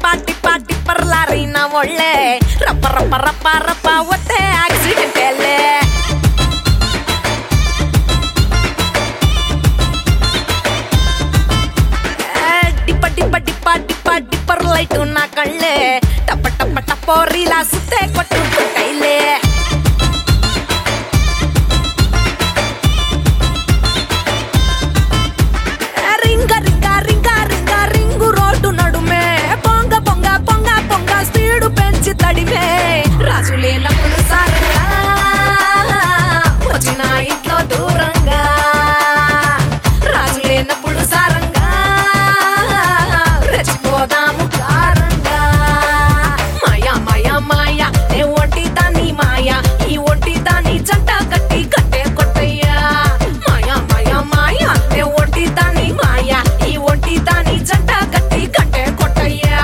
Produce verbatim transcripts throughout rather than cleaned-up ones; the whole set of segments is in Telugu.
ಟಿಪ್ಪ ಟಿಪ್ಪ ಟಿಪ್ಪರ್ ಲಾರಿನ ಒಳ್ಳೆ ರಪ್ಪ ರಪ್ಪ ರಪ್ಪ ರಪ್ಪ ಒತ್ತೆ ಆಕ್ಸಿಡೆಂಟ್ ಎಲ್ಲೇ ಟಿಪ್ಪ ಟಿಪ್ಪ ಟಿಪ್ಪ ಟಿಪ್ಪ ಟಿಪ್ಪರ್ ಲೈಟು ನಾ ಕಳ್ಳೆ ಟಪ್ಪ ಟಪ್ಪ ಟಪ್ಪೋರಿಲ ಸುತ್ತೆ ಕೊಟ್ಟು ಕೈಲೇ రింగ రింగ రింగ రింగ రింగు రోడ్డు నడుమే పొంగ పొంగ పొంగ పొంగ స్పీడు పెంచి తడిమే రాజు లేనప్పుడు సారంగా వచ్చిన ఇంట్లో దూరంగా రాజు లేనప్పుడు సారంగా రెచ్చిపోదాము కారంగా మాయా మాయా మాయా నే ఒంటి దాని మాయా ఈ ఒంటి దాని జంట కట్టి కట్టే కొట్టయ్యా మాయా మాయా మాయా నే ఒంటి దాని మాయా ఈ ఒంటి దాని జంట కట్టి కట్టే కొట్టయ్యా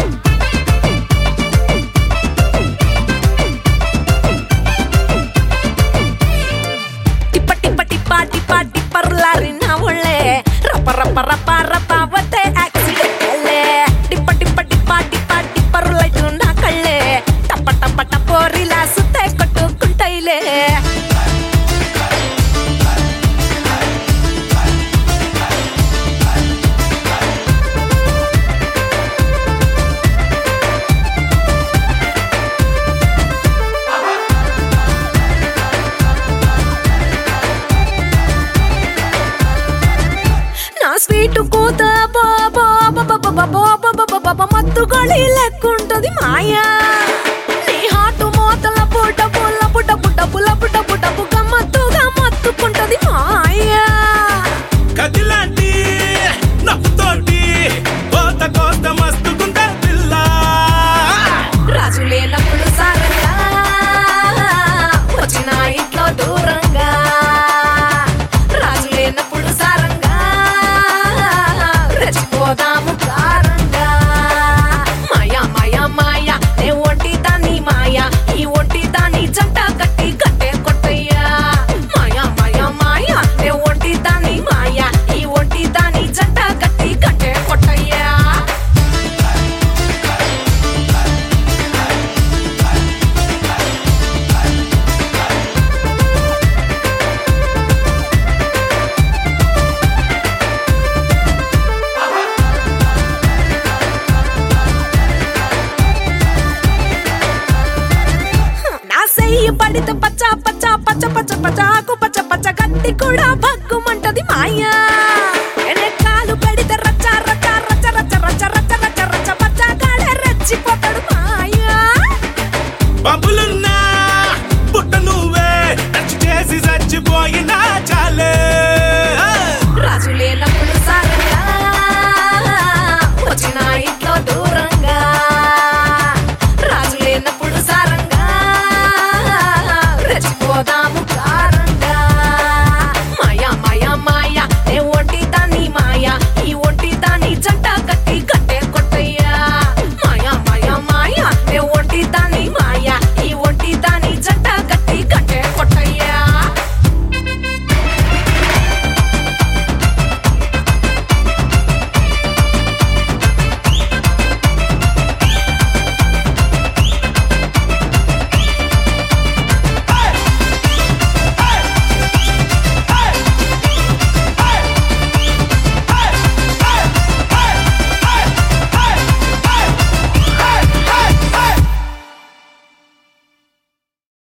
టిప్ప టిప్ప టిప్ప టిప్ప టిప్పర్ లారిన ఒళ్ళే రప్ప రప్ప రప్ప రప్ప వతే యాక్సిడెంట్ అల్లే టిప్ప టిప్ప టిప్ప టిప్ప టిప్పర్ లైట్ నా కళ్ళే టప్ప టప్ప టపోరిలా సుత్తే కొట్టుకుంటైలే నా స్వీటు కూత బాబా మత్తు గొళి లెక్కుంటది మాయా నీ హాటు మోతల పుట్ట పుల్ల పుట్ట పుట్ట పుల్ల పుట్ట పుట్ట పుక్క మత్తుగా మత్తుకుంటది మాయా కదిలాంటి నవ్వుతోటి కోత కోత మస్తుకుంటా పిల్ల రాజు లేనప్పుడు సారంగా వచ్చిన ఇంట్లో దూరంగా రాజు లేనప్పుడు సారంగా రెచ్చిపోదాము కారంగా మాయా మాయా మాయా నే ఒంటి దాని మాయా ఈ ఒంటి దాని జంట కట్టి కట్టే కొట్టయ్యా మాయా మాయా మాయా నే ఒంటి దాని మాయా ఈ ఒంటి దాని జంట కట్టి కట్టే కొట్టయ్యా నా సెయ్యి పడితే పచ్చ పచ్చ పచ్చ పచ్చ పచ్చ ఆకు పచ్చ పచ్చ గట్టి కూడా భగ్గుమంటది మాయా